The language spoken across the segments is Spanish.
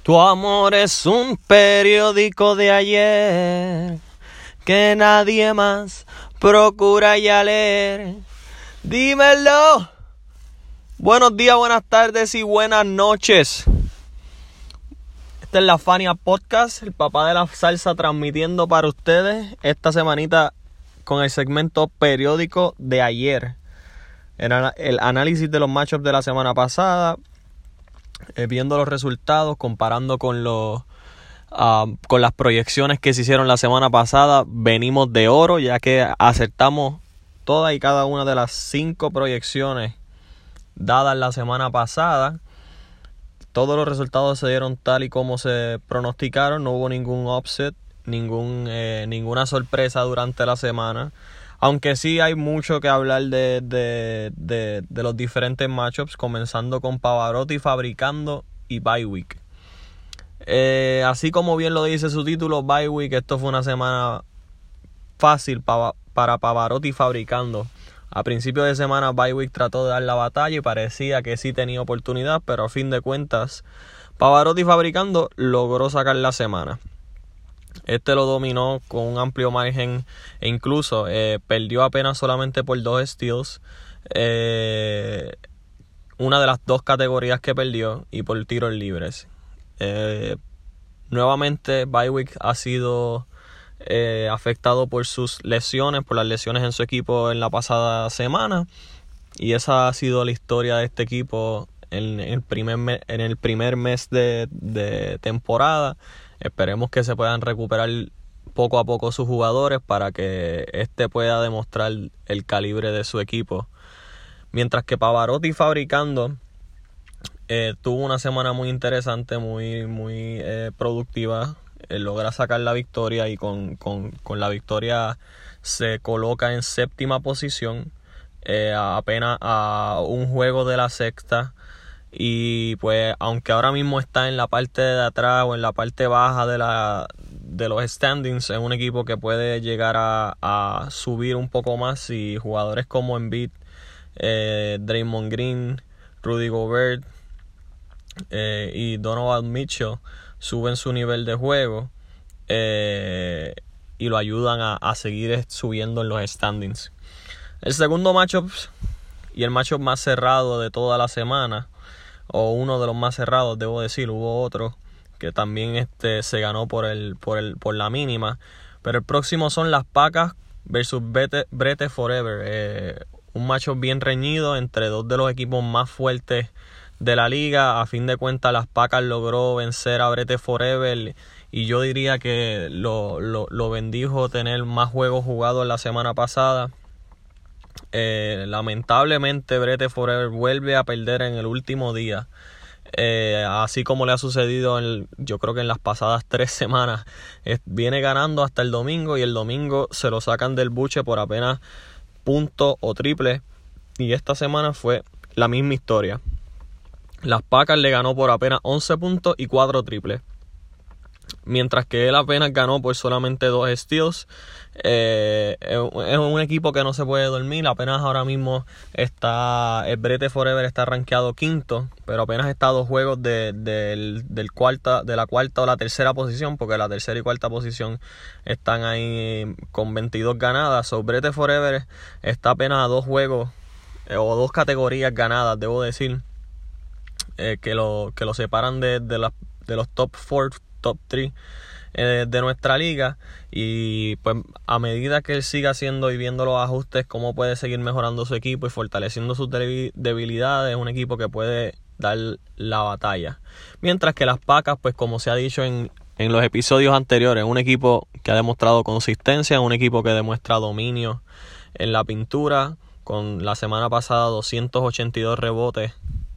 Tu amor es un periódico de ayer que nadie más procura ya leer. Dímelo. Buenos días, buenas tardes y buenas noches. Esta es la Fania Podcast, el papá de la salsa, transmitiendo para ustedes esta semanita con el segmento periódico de ayer. Era el análisis de los matchups de la semana pasada, viendo los resultados, comparando con las proyecciones que se hicieron la semana pasada. Venimos de oro, ya que acertamos todas y cada una de las 5 proyecciones dadas la semana pasada. Todos los resultados se dieron tal y como se pronosticaron. No hubo ningún upset, ninguna sorpresa durante la semana. Aunque sí hay mucho que hablar de los diferentes matchups, comenzando con Pavarotti fabricando y bye week. Así como bien lo dice su título, bye week, esto fue una semana fácil para Pavarotti fabricando. A principio de semana, bye week trató de dar la batalla y parecía que sí tenía oportunidad, pero a fin de cuentas, Pavarotti fabricando logró sacar la semana. Este lo dominó con un amplio margen e incluso perdió apenas solamente por 2 steals. Una de las 2 categorías que perdió y por tiros libres. Nuevamente, bye week ha sido afectado por sus lesiones, por las lesiones en su equipo en la pasada semana. Y esa ha sido la historia de este equipo en el primer mes de temporada. Esperemos que se puedan recuperar poco a poco sus jugadores para que este pueda demostrar el calibre de su equipo. Mientras que Pavarotti fabricando tuvo una semana muy interesante, muy productiva. Logra sacar la victoria y con la victoria se coloca en 7ª posición, apenas a un juego de la 6ª. Y pues aunque ahora mismo está en la parte de atrás o en la parte baja de los standings, es un equipo que puede llegar a subir un poco más si jugadores como Embiid, Draymond Green, Rudy Gobert y Donovan Mitchell suben su nivel de juego y lo ayudan a seguir subiendo en los standings. El segundo matchup y el matchup más cerrado de toda la semana, o uno de los más cerrados, debo decir, hubo otro que también se ganó por la mínima, pero el próximo son las Pacas versus Brete Forever, un matchup bien reñido entre 2 de los equipos más fuertes de la liga. A fin de cuentas, las Pacas logró vencer a Brete Forever y yo diría que lo bendijo tener más juegos jugados la semana pasada. Lamentablemente Brete Forever vuelve a perder en el último día, así como le ha sucedido yo creo que en las pasadas 3 semanas. Viene ganando hasta el domingo y el domingo se lo sacan del buche por apenas punto o triple, y esta semana fue la misma historia. Las Pacas le ganó por apenas 11 puntos y 4 triples, mientras que él apenas ganó por solamente 2 steals. Es un equipo que no se puede dormir. Apenas ahora mismo el Brete Forever está rankeado 5º, pero apenas está a 2 juegos de la cuarta o la tercera posición, porque la tercera y cuarta posición están ahí con 22 ganadas. Brete Forever está apenas a 2 juegos o 2 categorías ganadas, debo decir, que lo separan de los top 4, top 3 de nuestra liga. Y pues a medida que él siga haciendo y viendo los ajustes, cómo puede seguir mejorando su equipo y fortaleciendo sus debilidades, es un equipo que puede dar la batalla. Mientras que las Pacas, pues como se ha dicho en los episodios anteriores, es un equipo que ha demostrado consistencia, un equipo que demuestra dominio en la pintura, con la semana pasada 282 rebotes,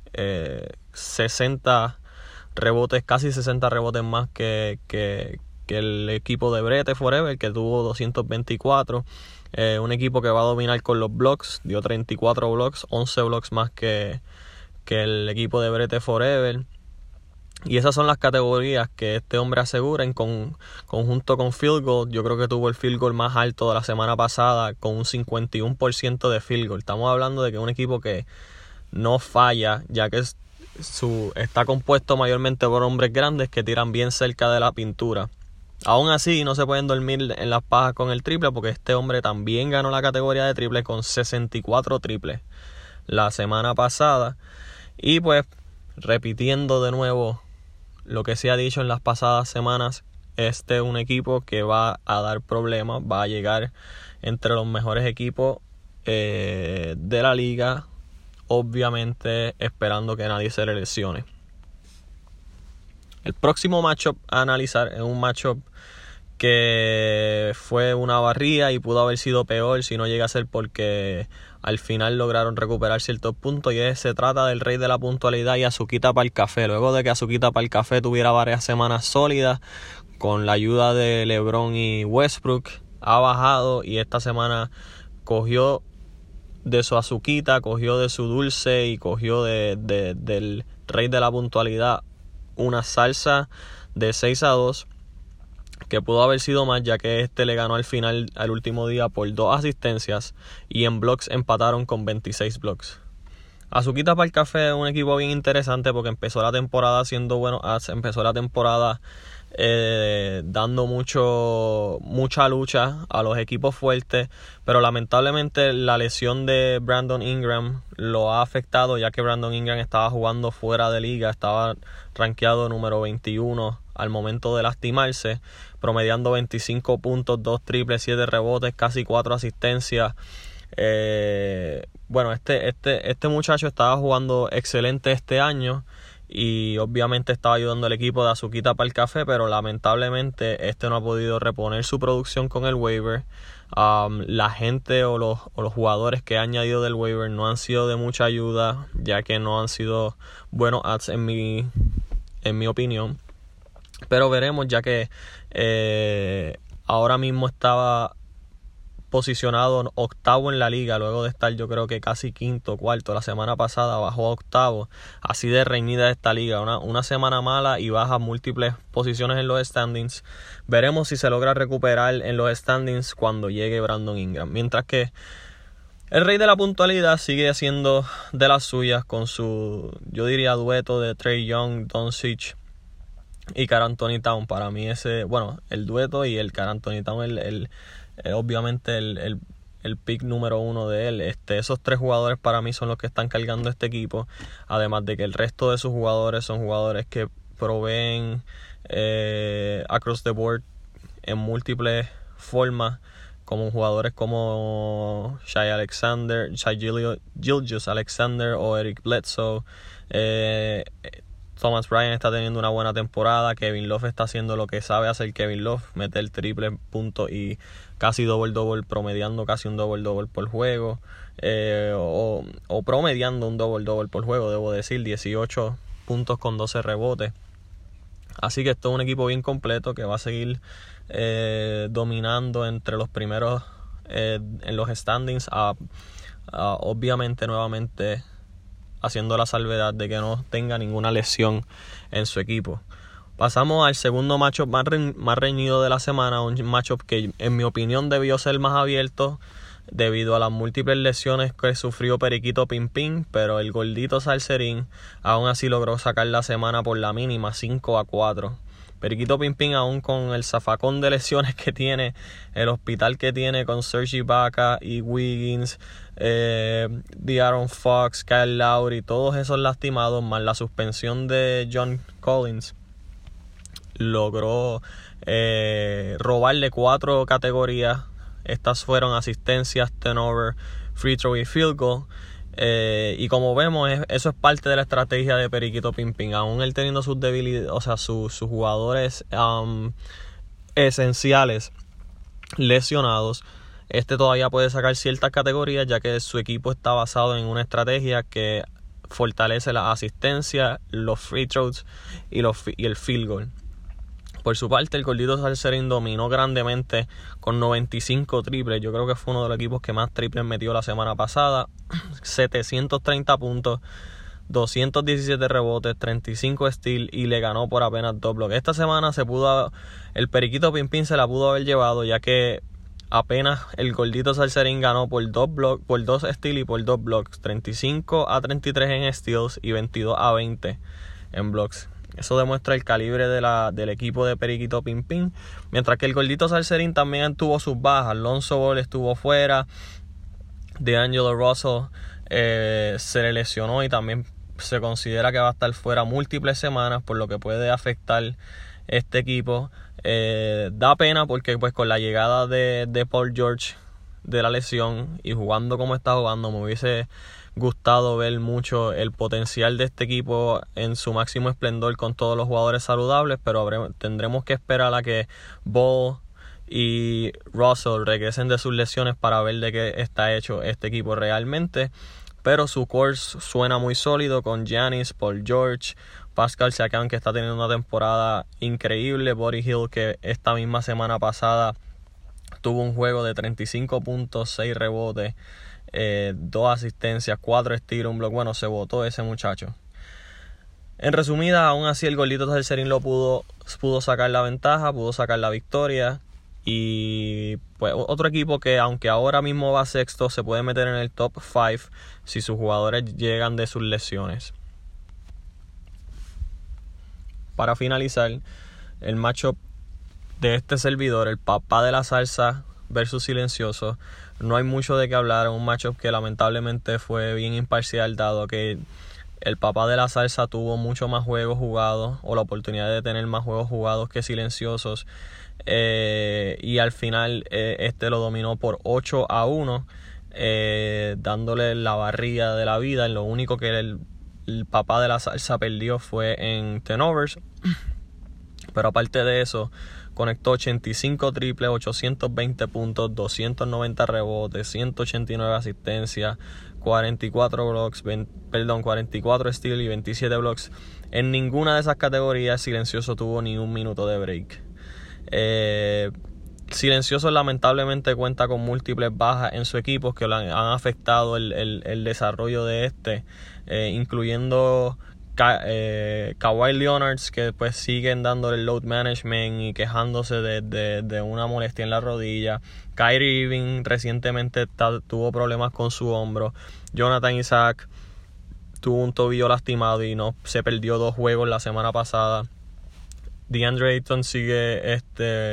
60 rebotes, casi 60 rebotes más que el equipo de Brete Forever, que tuvo 224. Un equipo que va a dominar con los blocks, dio 34 blocks, 11 blocks más que el equipo de Brete Forever. Y esas son las categorías que este hombre asegura en conjunto con field goal. Yo creo que tuvo el field goal más alto de la semana pasada, con un 51% de field goal. Estamos hablando de que es un equipo que no falla, ya que está compuesto mayormente por hombres grandes que tiran bien cerca de la pintura. Aún así, no se pueden dormir en las pajas con el triple, porque este hombre también ganó la categoría de triple con 64 triples la semana pasada. Y pues, repitiendo de nuevo lo que se ha dicho en las pasadas semanas, este es un equipo que va a dar problemas, va a llegar entre los mejores equipos de la liga, obviamente esperando que nadie se lesione. El próximo matchup a analizar es un matchup que fue una barrida y pudo haber sido peor si no llega a ser porque al final lograron recuperar ciertos puntos, y se trata del rey de la puntualidad y Azuquita para el Café. Luego de que Azuquita para el Café tuviera varias semanas sólidas con la ayuda de LeBron y Westbrook, ha bajado y esta semana cogió de su azuquita, cogió de su dulce y cogió del rey de la puntualidad una salsa de 6-2 que pudo haber sido más, ya que le ganó al final, al último día, por 2 asistencias, y en blocks empataron con 26 blocks. Azuquita para el Café es un equipo bien interesante porque empezó la temporada haciendo buenos ads, empezó la temporada dando mucha lucha a los equipos fuertes, pero lamentablemente la lesión de Brandon Ingram lo ha afectado, ya que Brandon Ingram estaba jugando fuera de liga, estaba rankeado número 21 al momento de lastimarse, promediando 25 puntos, 2 triples, 7 rebotes, casi 4 asistencias. Bueno, este muchacho estaba jugando excelente este año y obviamente estaba ayudando al equipo de Azuquita para el Café, pero lamentablemente no ha podido reponer su producción con el waiver. La gente o los jugadores que ha añadido del waiver no han sido de mucha ayuda, ya que no han sido buenos ads en mi opinión. Pero veremos, ya que ahora mismo estaba posicionado octavo en la liga, luego de estar yo creo que casi quinto, cuarto. La semana pasada bajó a octavo. Así de reñida esta liga, una semana mala y baja múltiples posiciones en los standings. Veremos si se logra recuperar en los standings cuando llegue Brandon Ingram, mientras que el rey de la puntualidad sigue haciendo de las suyas con su, yo diría, dueto de Trae Young, Doncic y Karl-Anthony Towns. Para mí el dueto y el Karl-Anthony Towns, obviamente el pick número 1 de él. Esos 3 jugadores para mí son los que están cargando este equipo, además de que el resto de sus jugadores son jugadores que proveen across the board en múltiples formas, como jugadores como Shai Gilgeous-Alexander o Eric Bledsoe. Thomas Bryant está teniendo una buena temporada. Kevin Love está haciendo lo que sabe hacer Kevin Love, meter triple, punto y casi double-double, promediando casi un double-double por juego, o promediando un double-double por juego, debo decir, 18 puntos con 12 rebotes. Así que esto es un equipo bien completo que va a seguir dominando entre los primeros en los standings, obviamente nuevamente haciendo la salvedad de que no tenga ninguna lesión en su equipo. Pasamos al segundo matchup más reñido de la semana, un matchup que en mi opinión debió ser más abierto debido a las múltiples lesiones que sufrió Periquito Pimpín, pero el gordito Salserín aún así logró sacar la semana por la mínima, 5-4. Periquito Pimpín, aún con el zafacón de lesiones que tiene, el hospital que tiene con Serge Ibaka y Wiggins, De'Aaron Fox, Kyle Lowry, todos esos lastimados, más la suspensión de John Collins, logró robarle 4 categorías. Estas fueron asistencias, turnover, free throw y field goal. Y como vemos, eso es parte de la estrategia de Periquito Pimpín. Aún él teniendo sus debilidades, o sea, sus jugadores esenciales lesionados, todavía puede sacar ciertas categorías, ya que su equipo está basado en una estrategia que fortalece la asistencia, los free throws y el field goal. Por su parte, el gordito Salserín dominó grandemente con 95 triples. Yo creo que fue uno de los equipos que más triples metió la semana pasada. 730 puntos, 217 rebotes, 35 steals y le ganó por apenas 2 bloques. Esta semana el Periquito Pimpín se la pudo haber llevado, ya que apenas el gordito Salserín ganó por 2 steals y por 2 blocks, 35-33 en steals y 22-20 en blocks. Eso demuestra el calibre del equipo de Periquito Pimpín. Mientras que el gordito Salserín también tuvo sus bajas. Lonzo Ball estuvo fuera. D'Angelo Russell se le lesionó y también se considera que va a estar fuera múltiples semanas, por lo que puede afectar este equipo. Da pena porque pues con la llegada de Paul George de la lesión y jugando como está jugando, me hubiese gustado ver mucho el potencial de este equipo en su máximo esplendor con todos los jugadores saludables, pero tendremos que esperar a que Ball y Russell regresen de sus lesiones para ver de qué está hecho este equipo realmente. Pero su core suena muy sólido con Giannis, Paul George, Pascal Siakam, que está teniendo una temporada increíble, Buddy Hield, que esta misma semana pasada tuvo un juego de 35 puntos, 6 rebotes, 2 asistencias, 4 steals, un block. Bueno, se botó ese muchacho. En resumida, aún así el gordito Salserín lo pudo sacar la ventaja, pudo sacar la victoria. Y pues otro equipo que aunque ahora mismo va sexto, se puede meter en el top 5 si sus jugadores llegan de sus lesiones. Para finalizar, el matchup de este servidor, el papá de la salsa versus Silencioso, no hay mucho de qué hablar. Un matchup que lamentablemente fue bien imparcial, dado que el papá de la salsa tuvo mucho más juegos jugados, o la oportunidad de tener más juegos jugados que Silenciosos, y al final este lo dominó por 8-1, dándole la barriga de la vida. Lo único que el papá de la salsa perdió fue en turnovers, pero aparte de eso conectó 85 triples, 820 puntos, 290 rebotes, 189 asistencias, 44 steals y 27 blocks. En ninguna de esas categorías Silencioso tuvo ni un minuto de break. Silencioso lamentablemente cuenta con múltiples bajas en su equipo que han afectado el desarrollo de incluyendo Kawhi Leonard, que pues siguen dándole el load management y quejándose de una molestia en la rodilla. Kyrie Irving recientemente tuvo problemas con su hombro. Jonathan Isaac tuvo un tobillo lastimado y se perdió 2 juegos la semana pasada. DeAndre Ayton sigue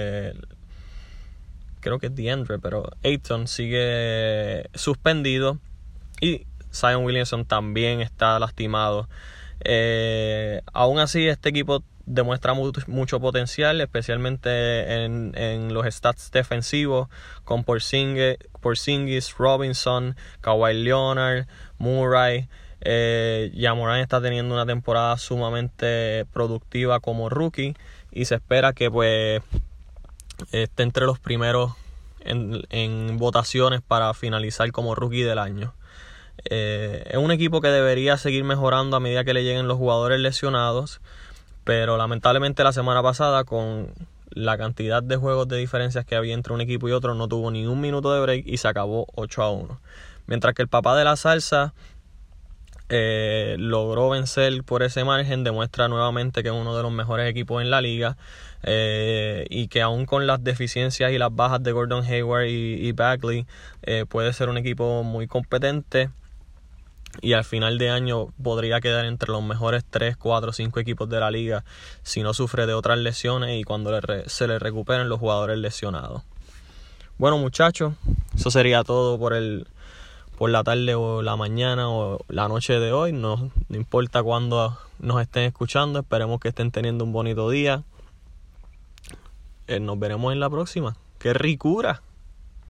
creo que es DeAndre, pero Ayton sigue suspendido y Zion Williamson también está lastimado. Aún así este equipo demuestra mucho potencial, especialmente en los stats defensivos, con Porzingis, Robinson, Kawhi Leonard, Murray. Ja Morant está teniendo una temporada sumamente productiva como rookie y se espera que pues esté entre los primeros en votaciones para finalizar como rookie del año. Es un equipo que debería seguir mejorando a medida que le lleguen los jugadores lesionados, pero lamentablemente la semana pasada, con la cantidad de juegos de diferencias que había entre un equipo y otro, no tuvo ni un minuto de break y se acabó 8-1. Mientras que el papá de la salsa logró vencer por ese margen, demuestra nuevamente que es uno de los mejores equipos en la liga, y que aún con las deficiencias y las bajas de Gordon Hayward y Bagley, puede ser un equipo muy competente y al final de año podría quedar entre los mejores 3, 4, 5 equipos de la liga si no sufre de otras lesiones y cuando se le recuperen los jugadores lesionados. Bueno, muchachos, eso sería todo por la tarde o la mañana o la noche de hoy. No importa cuándo nos estén escuchando, esperemos que estén teniendo un bonito día. Nos veremos en la próxima. ¡Qué ricura!